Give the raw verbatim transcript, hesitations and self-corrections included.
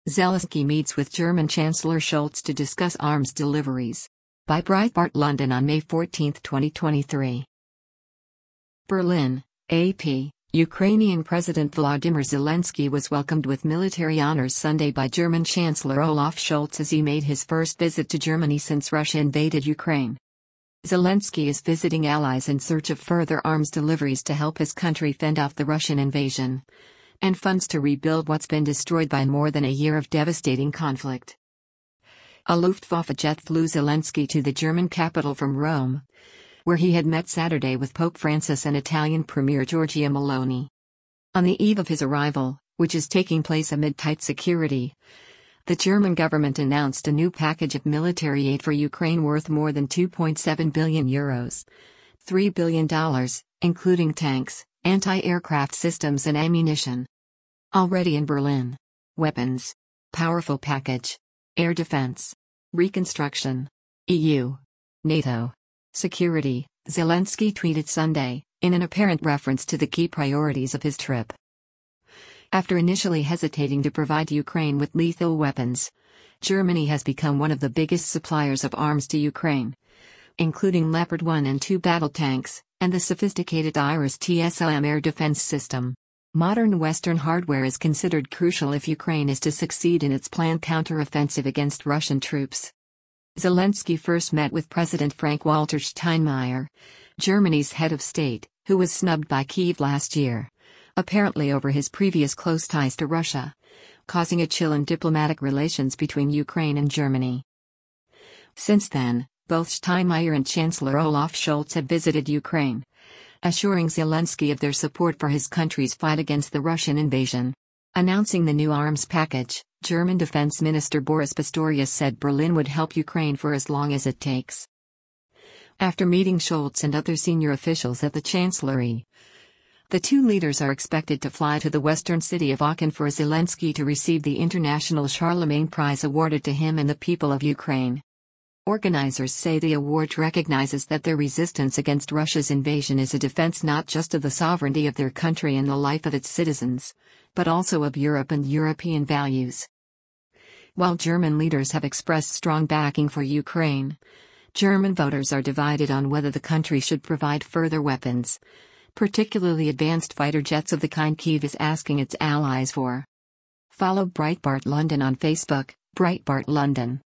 Zelensky meets with German Chancellor Scholz to discuss arms deliveries. By Breitbart London on May fourteenth, twenty twenty-three. Berlin, A P. Ukrainian President Volodymyr Zelensky was welcomed with military honors Sunday by German Chancellor Olaf Scholz as he made his first visit to Germany since Russia invaded Ukraine. Zelensky is visiting allies in search of further arms deliveries to help his country fend off the Russian invasion and funds to rebuild what's been destroyed by more than a year of devastating conflict. A Luftwaffe jet flew Zelensky to the German capital from Rome, where he had met Saturday with Pope Francis and Italian Premier Giorgia Meloni. On the eve of his arrival, which is taking place amid tight security, the German government announced a new package of military aid for Ukraine worth more than two point seven billion euros, three billion dollars, including tanks, anti-aircraft systems and ammunition. Already in Berlin. Weapons. Powerful package. Air defense. Reconstruction. E U. NATO. Security, Zelensky tweeted Sunday, in an apparent reference to the key priorities of his trip. After initially hesitating to provide Ukraine with lethal weapons, Germany has become one of the biggest suppliers of arms to Ukraine, including Leopard one and two battle tanks, and the sophisticated Iris T S L M air defense system. Modern Western hardware is considered crucial if Ukraine is to succeed in its planned counter-offensive against Russian troops. Zelensky first met with President Frank-Walter Steinmeier, Germany's head of state, who was snubbed by Kyiv last year, apparently over his previous close ties to Russia, causing a chill in diplomatic relations between Ukraine and Germany. Since then, both Steinmeier and Chancellor Olaf Scholz have visited Ukraine, assuring Zelensky of their support for his country's fight against the Russian invasion. Announcing the new arms package, German Defense Minister Boris Pistorius said Berlin would help Ukraine for as long as it takes. After meeting Scholz and other senior officials at the Chancellery, the two leaders are expected to fly to the western city of Aachen for Zelensky to receive the International Charlemagne Prize awarded to him and the people of Ukraine. Organizers say the award recognizes that their resistance against Russia's invasion is a defense not just of the sovereignty of their country and the life of its citizens, but also of Europe and European values. While German leaders have expressed strong backing for Ukraine, German voters are divided on whether the country should provide further weapons, particularly advanced fighter jets of the kind Kyiv is asking its allies for. Follow Breitbart London on Facebook, Breitbart London.